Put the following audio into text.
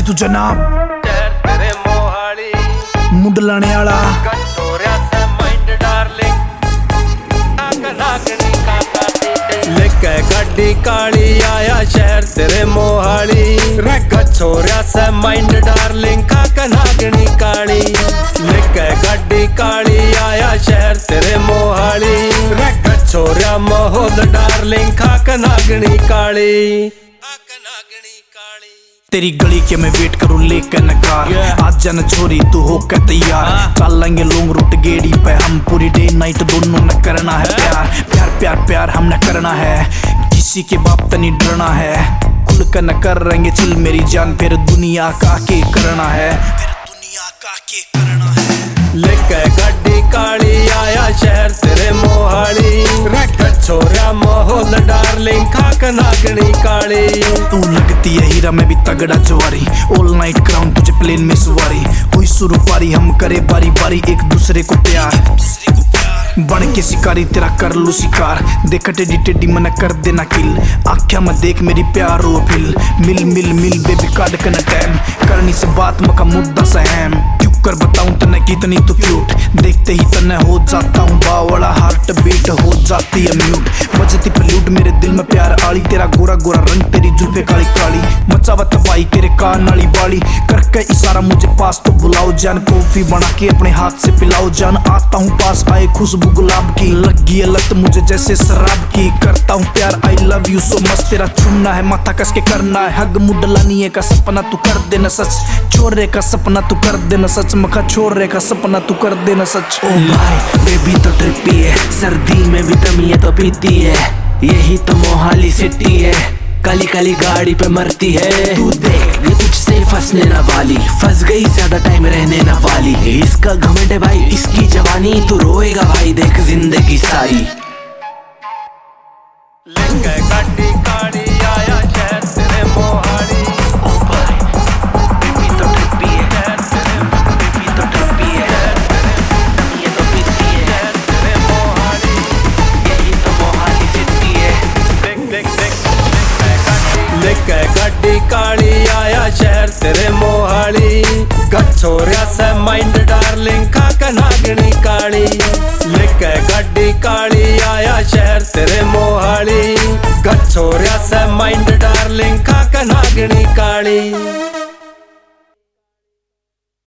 तू जनाब तेरे मोहाली मुंड लाने वाला कटोरिया से माइंड डार्लिंग लेके गड्डी काली आया शहर तेरे मोहाली छोरिया से माइंड डार्लिंग नागनी काली लेके गड्डी काली आया शहर तेरे मोहाली छोरिया माहौल डार्लिंग नागनी काली। तेरी गली के मैं वेट करूं लेकर नकार आज जाना छोरी तू हो के तैयार चल लेंगे लॉन्ग रूट गेड़ी पे हम पूरी डे नाइट दोनों न करना है प्यार प्यार प्यार प्यार हम न करना है किसी के बाप तनी डरना है खुल कर न कर रहेंगे चिल मेरी जान फिर दुनिया का के करना है लेके गड्डी काली आया शहर तेरे मोहाली छोरा माहौल डार्लिंग नागनी काली। तू लगती है हीरा में भी तगड़ा जवारी ऑल नाइट क्राउन तुझे प्लेन में सवारी हुई शुरू पारी हम करे बारी बारी एक दूसरे को प्यार बन के शिकारी तेरा कर लू शिकार देख टेडी टेडी मन कर देना किल आख्या मत देख मेरी प्यार रो फिल मिल मिल मिल बेबी काट करना टाइम करनी से बात मका मुद्दा सहम क्यों कर बताऊं तने कितनी तू क्यूट देखते ही तने हो जाता हूँ बावड़ा हार्ट बीट हो जाती है म्यूट बजती प्लूट मेरे दिल में प्यार आली तेरा गोरा गोरा रंग तेरी जुल्फे काली काली मचावत पाई तेरे कान नाली बाली करके इशारा मुझे पास तो बुलाओ जान कॉफी बना के अपने हाथ से पिलाओ जान आता हूँ पास आए खुशबू गुलाब की लगी है लत मुझे जैसे शराब की करता हूँ प्यार I love you so much तेरा चुनना है माथा कस के करना है हग मुडलानी का सपना तू कर देना सच छोरे का सपना तू कर देना सच मखा छोरे का सपना तू कर देना सच। ओ भाई बेबी तो ट्रिपी है सर्दी में भी तमिया तो पीती है यही तो मोहाली सिटी है काली काली गाड़ी पे मरती है तू देख ये तुझसे फंसने न वाली फंस गई ज्यादा टाइम रहने न वाली इसका घमंड है भाई इसकी जवानी तू रोएगा भाई देख जिंदगी सारी। लेके गड्डी काली आया शहर तेरे मोहाली ओ भाई बेबी तो ट्रिपी है बेबी तो ट्रिपी है ये तो पीती है तेरे मोहाली यही तो मोहाली सिटी है देख देख देख लेके गड्डी काली आया शहर तेरे मोहाली छोरिया से माइंड डार्लिंग नागनी काली लेके गड्डी काली आया शहर तेरे मोहाली छोरिया से माइंड डार्लिंग नागनी काली।